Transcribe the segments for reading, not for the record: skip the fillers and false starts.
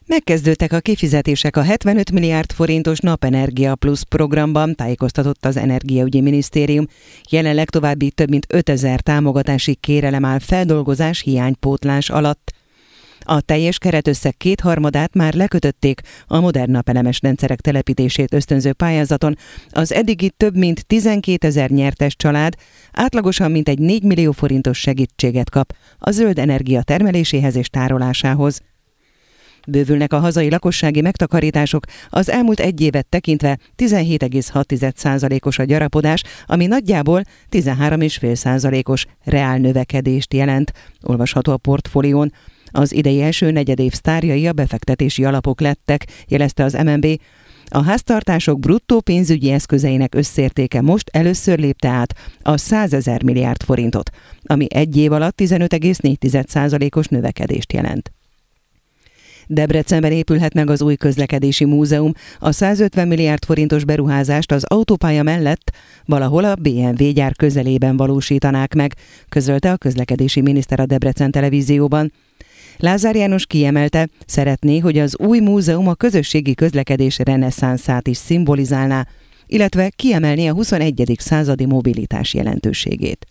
Megkezdődtek a kifizetések a 75 milliárd forintos Napenergia Plusz programban, tájékoztatott az Energiaügyi Minisztérium. Jelenleg további több mint 5000 támogatási kérelem áll feldolgozás hiánypótlás alatt. A teljes keretösszeg 2/3 már lekötötték a modern napelemes rendszerek telepítését ösztönző pályázaton. Az eddigi több mint 12 000 nyertes család átlagosan mintegy 4 millió forintos segítséget kap a zöld energia termeléséhez és tárolásához. Bővülnek a hazai lakossági megtakarítások, az elmúlt egy évet tekintve 17,6%-os a gyarapodás, ami nagyjából 13,5%-os reál növekedést jelent, olvasható a portfólión. Az idei első negyedév sztárjai a befektetési alapok lettek, jelezte az MNB. A háztartások bruttó pénzügyi eszközeinek összértéke most először lépte át a 100 000 milliárd forintot, ami egy év alatt 15,4%-os növekedést jelent. Debrecenben épülhet meg az új közlekedési múzeum. A 150 milliárd forintos beruházást az autópálya mellett valahol a BMW gyár közelében valósítanák meg, közölte a közlekedési miniszter a Debrecen televízióban. Lázár János kiemelte, szeretné, hogy az új múzeum a közösségi közlekedés reneszánszát is szimbolizálná, illetve kiemelni a 21. századi mobilitás jelentőségét.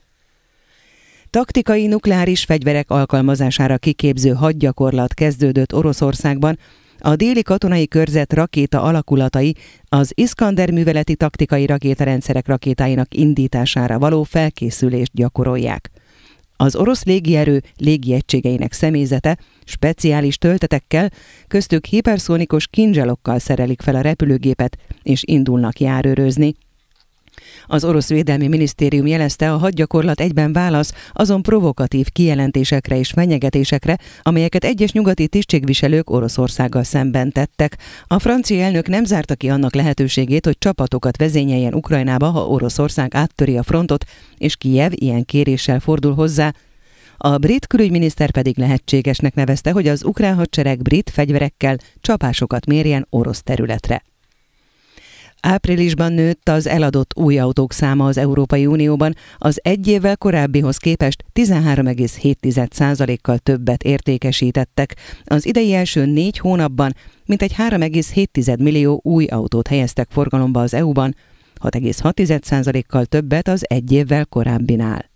Taktikai nukleáris fegyverek alkalmazására kiképző hadgyakorlat kezdődött Oroszországban. A déli katonai körzet rakéta alakulatai az Iskander műveleti taktikai rakétarendszerek rakétáinak indítására való felkészülést gyakorolják. Az orosz légierő légiegységeinek személyzete speciális töltetekkel, köztük hiperszónikus kindzselokkal szerelik fel a repülőgépet, és indulnak járőrözni. Az orosz védelmi minisztérium jelezte, a hadgyakorlat egyben válasz azon provokatív kijelentésekre és fenyegetésekre, amelyeket egyes nyugati tisztségviselők Oroszországgal szemben tettek. A francia elnök nem zárta ki annak lehetőségét, hogy csapatokat vezényeljen Ukrajnába, ha Oroszország áttöri a frontot, és Kijev ilyen kéréssel fordul hozzá. A brit külügyminiszter pedig lehetségesnek nevezte, hogy az ukrán hadsereg brit fegyverekkel csapásokat mérjen orosz területre. Áprilisban nőtt az eladott új autók száma az Európai Unióban, az egy évvel korábbihoz képest 13,7%-kal többet értékesítettek. Az idei első 4 hónapban mintegy 3,7 millió új autót helyeztek forgalomba az EU-ban, 6,6%-kal többet az egy évvel korábbinál.